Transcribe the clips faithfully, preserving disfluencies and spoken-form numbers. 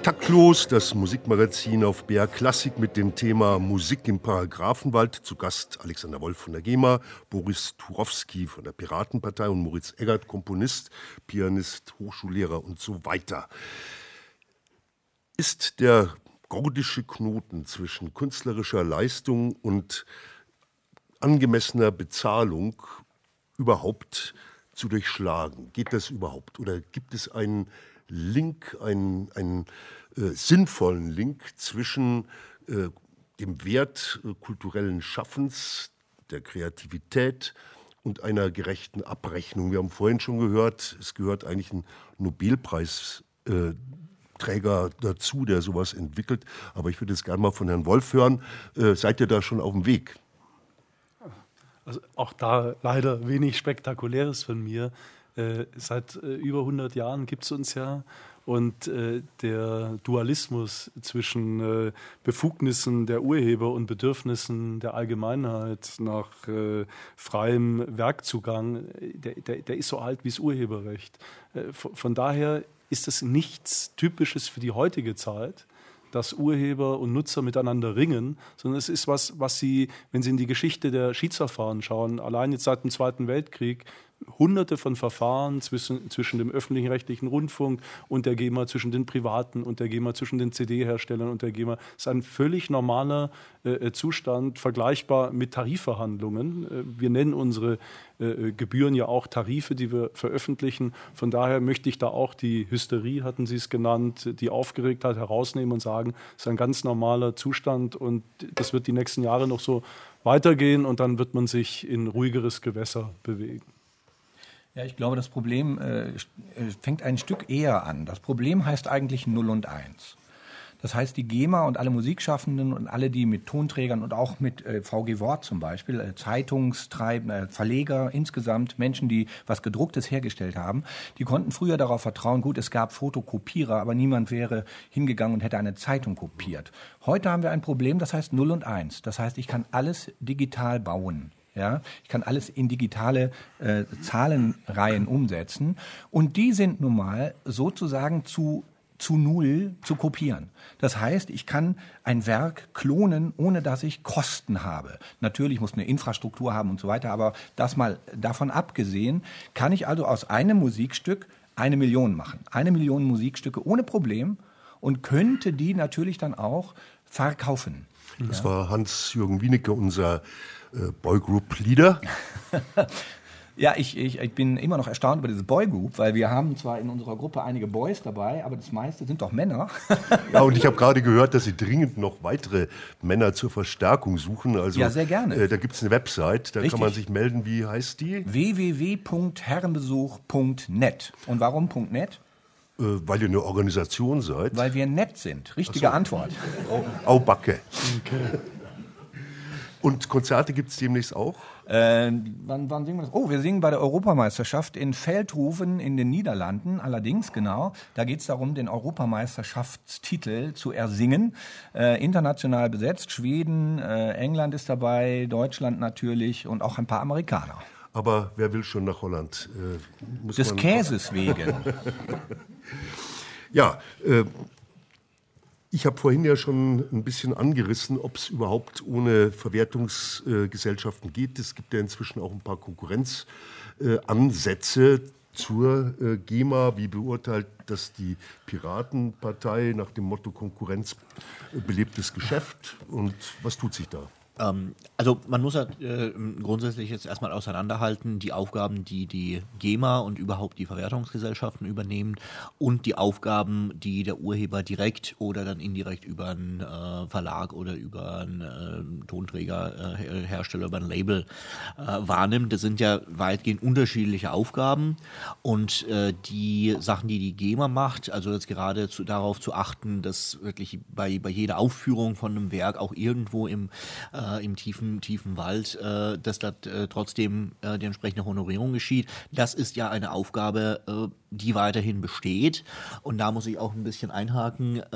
Taktlos, das Musikmagazin auf B R Klassik mit dem Thema Musik im Paragraphenwald. Zu Gast Alexander Wolf von der GEMA, Boris Turowski von der Piratenpartei und Moritz Eggert, Komponist, Pianist, Hochschullehrer und so weiter. Ist der gordische Knoten zwischen künstlerischer Leistung und angemessener Bezahlung überhaupt zu durchschlagen? Geht das überhaupt? Oder gibt es einen Link, einen, einen äh, sinnvollen Link zwischen äh, dem Wert äh, kulturellen Schaffens, der Kreativität und einer gerechten Abrechnung? Wir haben vorhin schon gehört, es gehört eigentlich ein Nobelpreisträger äh, dazu, der sowas entwickelt. Aber ich würde jetzt gerne mal von Herrn Wolf hören. Äh, seid ihr da schon auf dem Weg? Also auch da leider wenig Spektakuläres von mir. Äh, seit äh, über hundert Jahren gibt es uns ja, und äh, der Dualismus zwischen äh, Befugnissen der Urheber und Bedürfnissen der Allgemeinheit nach äh, freiem Werkzugang, der, der, der ist so alt wie das Urheberrecht. Äh, von, von daher ist es nichts Typisches für die heutige Zeit, dass Urheber und Nutzer miteinander ringen, sondern es ist was, was sie, wenn Sie in die Geschichte der Schiedsverfahren schauen, allein jetzt seit dem Zweiten Weltkrieg, hunderte von Verfahren zwischen, zwischen dem öffentlich-rechtlichen Rundfunk und der GEMA, zwischen den Privaten und der GEMA, zwischen den C D-Herstellern und der GEMA. Das ist ein völlig normaler äh, Zustand, vergleichbar mit Tarifverhandlungen. Äh, wir nennen unsere äh, Gebühren ja auch Tarife, die wir veröffentlichen. Von daher möchte ich da auch die Hysterie, hatten Sie es genannt, die Aufgeregtheit herausnehmen und sagen, es ist ein ganz normaler Zustand und das wird die nächsten Jahre noch so weitergehen und dann wird man sich in ruhigeres Gewässer bewegen. Ja, ich glaube, das Problem äh, fängt ein Stück eher an. Das Problem heißt eigentlich null und eins. Das heißt, die GEMA und alle Musikschaffenden und alle, die mit Tonträgern und auch mit äh, V G Wort zum Beispiel, äh, Zeitungstreibende, äh, Verleger, insgesamt Menschen, die was Gedrucktes hergestellt haben, die konnten früher darauf vertrauen, gut, es gab Fotokopierer, aber niemand wäre hingegangen und hätte eine Zeitung kopiert. Heute haben wir ein Problem, das heißt null und eins. Das heißt, ich kann alles digital bauen. Ja, ich kann alles in digitale äh, Zahlenreihen umsetzen und die sind nun mal sozusagen zu, zu null zu kopieren. Das heißt, ich kann ein Werk klonen, ohne dass ich Kosten habe. Natürlich muss eine Infrastruktur haben und so weiter, aber das mal davon abgesehen, kann ich also aus einem Musikstück eine Million machen. Eine Million Musikstücke ohne Problem und könnte die natürlich dann auch verkaufen. Das ja. war Hans-Jürgen Wienicke, unser Boygroup-Leader. Ja, ich, ich, ich bin immer noch erstaunt über diese Boygroup, weil wir haben zwar in unserer Gruppe einige Boys dabei, aber das meiste sind doch Männer. Ja, und ich habe gerade gehört, dass Sie dringend noch weitere Männer zur Verstärkung suchen. Also, ja, sehr gerne. Äh, da gibt es eine Website, da Richtig. kann man sich melden. Wie heißt die? w w w punkt herrenbesuch punkt net. Und warum .net? Äh, weil ihr eine Organisation seid. Weil wir nett sind. Richtige so. Antwort. Au Backe. Okay. Und Konzerte gibt es demnächst auch? Äh, wann, wann singen wir das? Oh, wir singen bei der Europameisterschaft in Veldhoven in den Niederlanden. Allerdings, genau, da geht es darum, den Europameisterschaftstitel zu ersingen. Äh, international besetzt. Schweden, äh, England ist dabei, Deutschland natürlich und auch ein paar Amerikaner. Aber wer will schon nach Holland? Äh, muss Des man Käses wegen. Ja, äh, ich habe vorhin ja schon ein bisschen angerissen, ob es überhaupt ohne Verwertungsgesellschaften äh, geht. Es gibt ja inzwischen auch ein paar Konkurrenzansätze äh, zur äh, GEMA. Wie beurteilt das die Piratenpartei nach dem Motto Konkurrenz äh, belebtes Geschäft? Und was tut sich da? Also man muss halt, äh, grundsätzlich jetzt erstmal auseinanderhalten, die Aufgaben, die die GEMA und überhaupt die Verwertungsgesellschaften übernehmen und die Aufgaben, die der Urheber direkt oder dann indirekt über einen äh, Verlag oder über einen äh, Tonträger, äh, Hersteller, über ein Label äh, wahrnimmt. Das sind ja weitgehend unterschiedliche Aufgaben und äh, die Sachen, die die GEMA macht, also jetzt gerade zu, darauf zu achten, dass wirklich bei, bei jeder Aufführung von einem Werk auch irgendwo im äh, im tiefen, tiefen Wald, äh, dass da äh, trotzdem äh, die entsprechende Honorierung geschieht. Das ist ja eine Aufgabe, äh, die weiterhin besteht. Und da muss ich auch ein bisschen einhaken. Äh,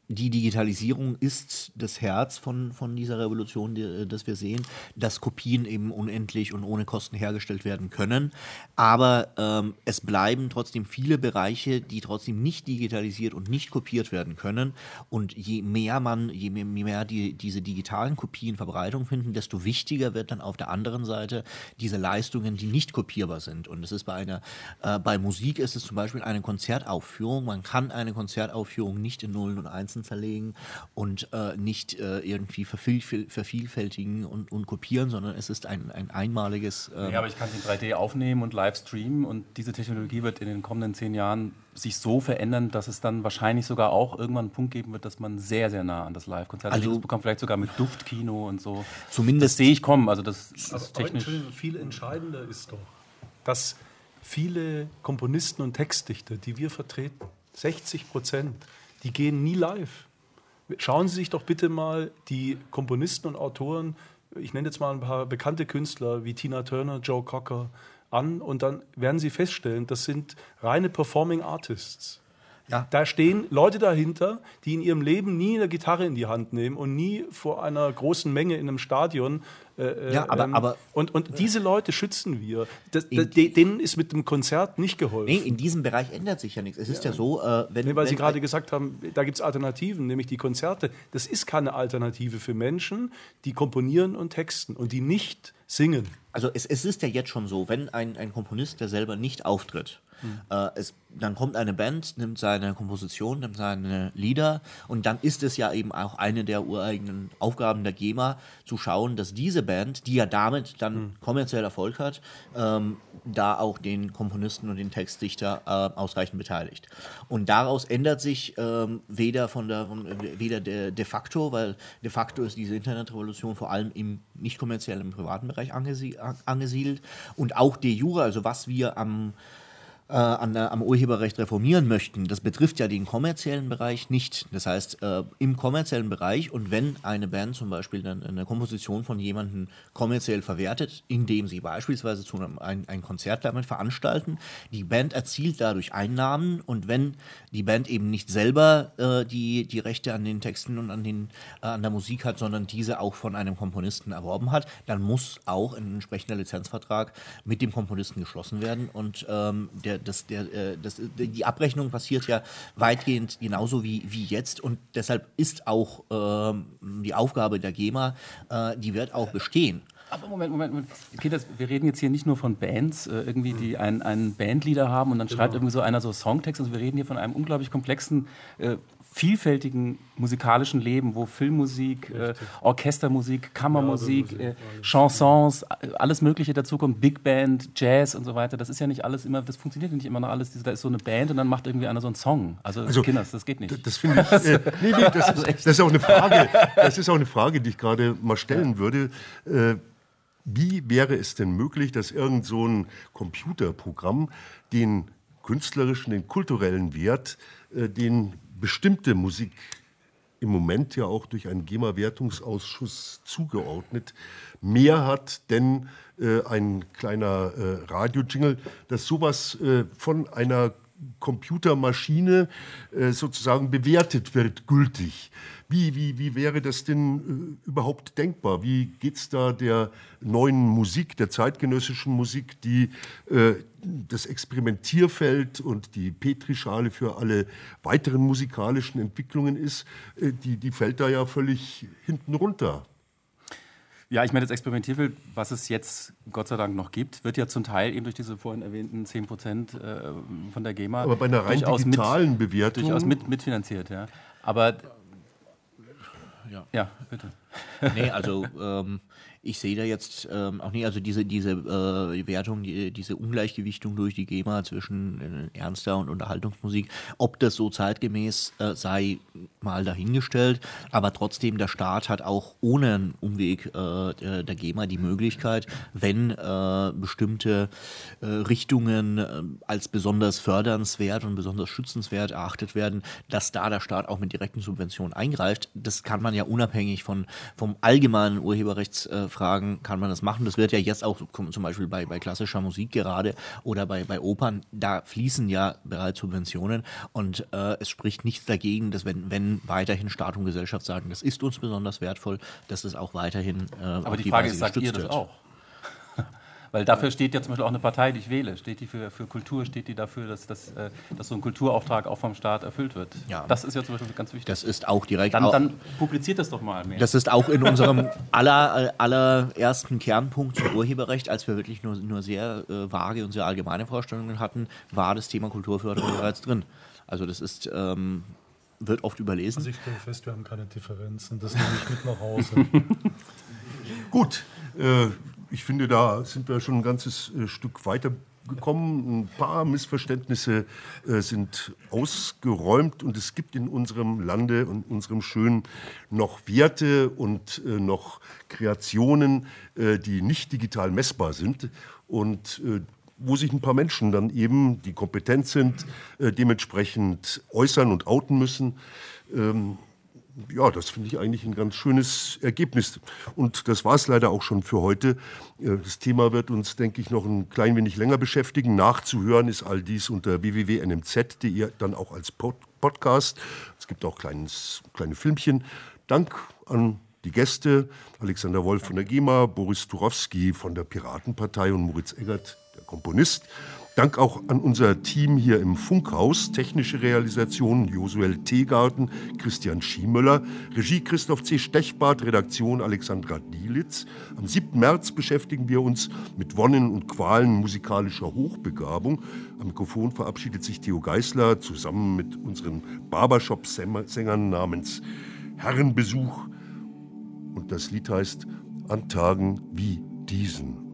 die Digitalisierung ist das Herz von, von dieser Revolution, die, das wir sehen, dass Kopien eben unendlich und ohne Kosten hergestellt werden können. Aber ähm, es bleiben trotzdem viele Bereiche, die trotzdem nicht digitalisiert und nicht kopiert werden können. Und je mehr man, je mehr, je mehr die, diese digitalen Kopien Verbreitung finden, desto wichtiger wird dann auf der anderen Seite diese Leistungen, die nicht kopierbar sind. Und es ist bei einer, äh, bei Musik ist es zum Beispiel eine Konzertaufführung. Man kann eine Konzertaufführung nicht in Nullen und Einsen zerlegen und äh, nicht äh, irgendwie verviel vervielfältigen und, und kopieren, sondern es ist ein, ein einmaliges... Ähm ja, aber ich kann es in drei D aufnehmen und live streamen und diese Technologie wird in den kommenden zehn Jahren sich so verändern, dass es dann wahrscheinlich sogar auch irgendwann einen Punkt geben wird, dass man sehr, sehr nah an das Live-Konzert also bekommt, vielleicht sogar mit Duftkino und so. Zumindest das sehe ich kommen. Also das ist aber technisch... Viel entscheidender ist doch, dass viele Komponisten und Textdichter, die wir vertreten, sechzig Prozent, die gehen nie live. Schauen Sie sich doch bitte mal die Komponisten und Autoren, ich nenne jetzt mal ein paar bekannte Künstler wie Tina Turner, Joe Cocker an und dann werden Sie feststellen, das sind reine Performing Artists. Ja. Da stehen Leute dahinter, die in ihrem Leben nie eine Gitarre in die Hand nehmen und nie vor einer großen Menge in einem Stadion. Äh, ja, aber, ähm, aber, und, und diese Leute schützen wir. Das, in, denen ist mit dem Konzert nicht geholfen. Nee, in diesem Bereich ändert sich ja nichts. Es ist ja, ja so, äh, wenn... Nee, weil wenn, Sie gerade gesagt haben, da gibt es Alternativen, nämlich die Konzerte. Das ist keine Alternative für Menschen, die komponieren und texten und die nicht singen. Also es, es ist ja jetzt schon so, wenn ein, ein Komponist, der selber nicht auftritt, Hm. Äh, es, dann kommt eine Band, nimmt seine Komposition, nimmt seine Lieder und dann ist es ja eben auch eine der ureigenen Aufgaben der GEMA, zu schauen, dass diese Band, die ja damit dann hm. kommerziell Erfolg hat, ähm, da auch den Komponisten und den Textdichter äh, ausreichend beteiligt. Und daraus ändert sich ähm, weder von der von, weder de, de facto, weil de facto ist diese Internetrevolution vor allem im nicht kommerziellen, im privaten Bereich angesi angesiedelt und auch de jure, also was wir am Äh, an der, am Urheberrecht reformieren möchten, das betrifft ja den kommerziellen Bereich nicht. Das heißt, äh, im kommerziellen Bereich und wenn eine Band zum Beispiel dann eine Komposition von jemandem kommerziell verwertet, indem sie beispielsweise zu einem, ein, ein Konzert damit veranstalten, die Band erzielt dadurch Einnahmen und wenn die Band eben nicht selber äh, die, die Rechte an den Texten und an, den, äh, an der Musik hat, sondern diese auch von einem Komponisten erworben hat, dann muss auch ein entsprechender Lizenzvertrag mit dem Komponisten geschlossen werden und ähm, der Das, der, das, die Abrechnung passiert ja weitgehend genauso wie, wie jetzt und deshalb ist auch ähm, die Aufgabe der GEMA, äh, die wird auch bestehen. Aber Moment, Moment, Moment. Okay, das, wir reden jetzt hier nicht nur von Bands, äh, irgendwie, die einen, einen Bandleader haben und dann genau. schreibt irgendwie so einer so Songtext. Also wir reden hier von einem unglaublich komplexen, äh, vielfältigen musikalischen Leben, wo Filmmusik, äh, Orchestermusik, Kammermusik, ja, äh, Chansons, alles Mögliche dazukommt, Big Band, Jazz und so weiter. Das ist ja nicht alles immer, das funktioniert nicht immer noch alles. Da ist so eine Band und dann macht irgendwie einer so einen Song. Also, also Kinders, das geht nicht. Das finde ich, äh, nee, nee, das, ist, das ist auch eine Frage, das ist auch eine Frage, die ich gerade mal stellen ja. würde. Äh, wie wäre es denn möglich, dass irgend so ein Computerprogramm den künstlerischen, den kulturellen Wert, äh, den bestimmte Musik im Moment ja auch durch einen GEMA-Wertungsausschuss zugeordnet, mehr hat denn äh, ein kleiner äh, Radio-Jingle, dass sowas äh, von einer Computermaschine äh, sozusagen bewertet wird, gültig. Wie, wie, wie wäre das denn äh, überhaupt denkbar? Wie geht es da der neuen Musik, der zeitgenössischen Musik, die äh, das Experimentierfeld und die Petrischale für alle weiteren musikalischen Entwicklungen ist, äh, die, die fällt da ja völlig hinten runter. Ja, ich meine, das Experimentierfeld, was es jetzt Gott sei Dank noch gibt, wird ja zum Teil eben durch diese vorhin erwähnten zehn Prozent äh, von der GEMA aber bei einer rein digitalen mit, Bewertung durchaus mit, mitfinanziert. Ja. Aber ja. ja, bitte. Nee, also ähm, ich sehe da jetzt ähm, auch nicht, also diese, diese äh, Wertung, die, diese Ungleichgewichtung durch die GEMA zwischen äh, ernster und Unterhaltungsmusik, ob das so zeitgemäß äh, sei, mal dahingestellt, aber trotzdem, der Staat hat auch ohne einen Umweg äh, der GEMA die Möglichkeit, wenn äh, bestimmte äh, Richtungen äh, als besonders fördernswert und besonders schützenswert erachtet werden, dass da der Staat auch mit direkten Subventionen eingreift. Das kann man ja unabhängig von vom allgemeinen Urheberrechtsfragen kann man das machen. Das wird ja jetzt auch zum Beispiel bei, bei klassischer Musik gerade oder bei, bei Opern, da fließen ja bereits Subventionen und äh, es spricht nichts dagegen, dass wenn, wenn weiterhin Staat und Gesellschaft sagen, das ist uns besonders wertvoll, dass es auch weiterhin äh, Aber auf die die Frage Weise ist, sagt ihr gestützt das wird. auch? Weil dafür steht ja zum Beispiel auch eine Partei, die ich wähle. Steht die für, für Kultur, steht die dafür, dass, dass, äh, dass so ein Kulturauftrag auch vom Staat erfüllt wird? Ja. Das ist ja zum Beispiel ganz wichtig. Das ist auch direkt. Dann, au- dann publiziert das doch mal mehr. Das ist auch in unserem aller, allerersten Kernpunkt zum Urheberrecht, als wir wirklich nur, nur sehr äh, vage und sehr allgemeine Vorstellungen hatten, war das Thema Kulturförderung bereits drin. Also das ist, ähm, wird oft überlesen. Also ich stelle fest, wir haben keine Differenzen. Das nehme ich mit nach Hause. Gut, äh, ich finde, da sind wir schon ein ganzes äh, Stück weiter gekommen. Ein paar Missverständnisse äh, sind ausgeräumt und es gibt in unserem Lande und unserem Schönen noch Werte und äh, noch Kreationen, äh, die nicht digital messbar sind und äh, wo sich ein paar Menschen dann eben, die kompetent sind, äh, dementsprechend äußern und outen müssen. Ähm, Ja, das finde ich eigentlich ein ganz schönes Ergebnis. Und das war es leider auch schon für heute. Das Thema wird uns, denke ich, noch ein klein wenig länger beschäftigen. Nachzuhören ist all dies unter w w w punkt n m z punkt d e, dann auch als Pod- Podcast. Es gibt auch kleines, kleine Filmchen. Dank an die Gäste, Alexander Wolf von der GEMA, Boris Turowski von der Piratenpartei und Moritz Eggert, der Komponist. Dank auch an unser Team hier im Funkhaus, technische Realisation Josuel Teegarten, Christian Schiemöller, Regie Christoph C. Stechbart, Redaktion Alexandra Dielitz. Am siebten März beschäftigen wir uns mit Wonnen und Qualen musikalischer Hochbegabung. Am Mikrofon verabschiedet sich Theo Geisler zusammen mit unseren Barbershop-Sängern namens Herrenbesuch. Und das Lied heißt An Tagen wie diesen.